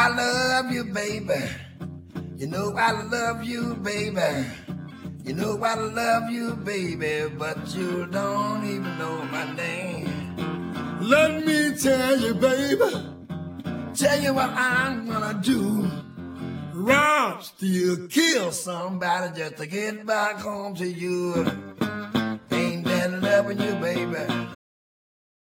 love you, baby. You know I love you, baby. You know I love you, baby, but you don't even know my name. Let me tell you, baby, tell you what I'm gonna do. Rob, steal, kill somebody just to get back home to you. Ain't that loving you, baby?